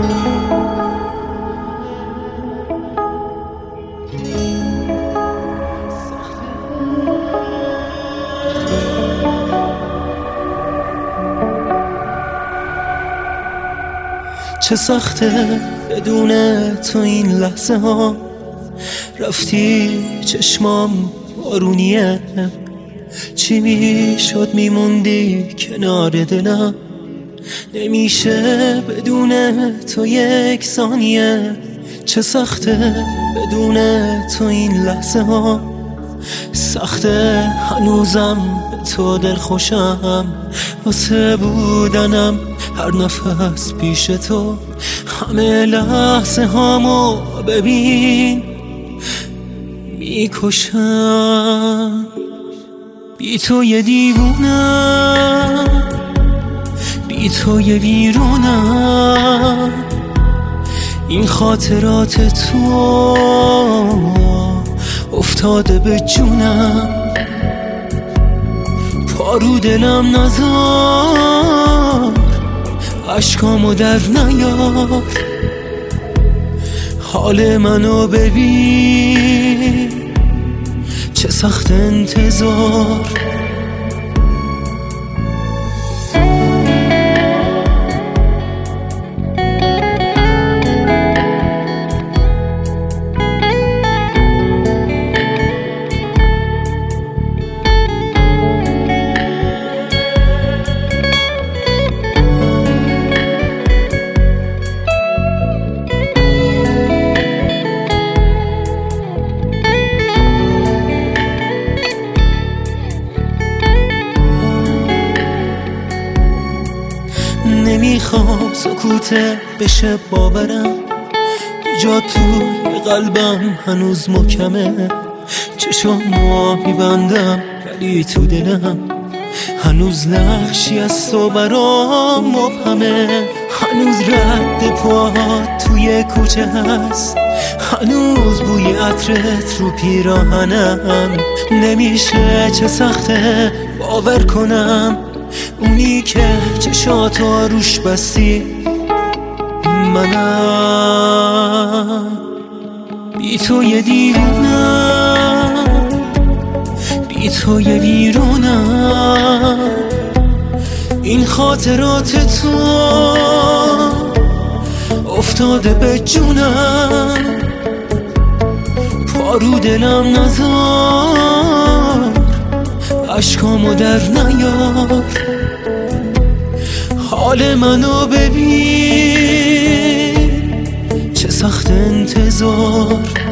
چه سخته بدون تو این لحظه ها، رفتی چشمام بارونیه، چی میشد میموندی کنار دلم، نمیشه بدون تو یک ثانیه. چه سخته بدون تو این لحظه ها، سخته هنوزم به تو دل خوشم، واسه بودنم هر نفس پیش تو، همه لحظه هامو ببین میکشم. بی تو یه دیوونم، بی تو یه ویرونم، این خاطرات تو افتاده به جونم، پارو دلم نذار، عشقامو در نیار، حال منو ببین چه سخت انتظار. نمیخوام سکوته بشه باورم، جا توی قلبم هنوز محکمه، چشامو میبندم ولی تو دلم هنوز نقشی از تو برام مبهمه، هنوز رد پاهات توی کوچه هست، هنوز بوی عطرت رو پیراهنم، نمیشه چه سخته باور کنم اونی که چشاتو روش بستی منم. بی تو یه دیوونم، بی تو یه ویرونم، این خاطرات تو افتاده به جونم، پارو دلم نذار، عشقامو در نیار، حال منو ببین چه سخت انتظار.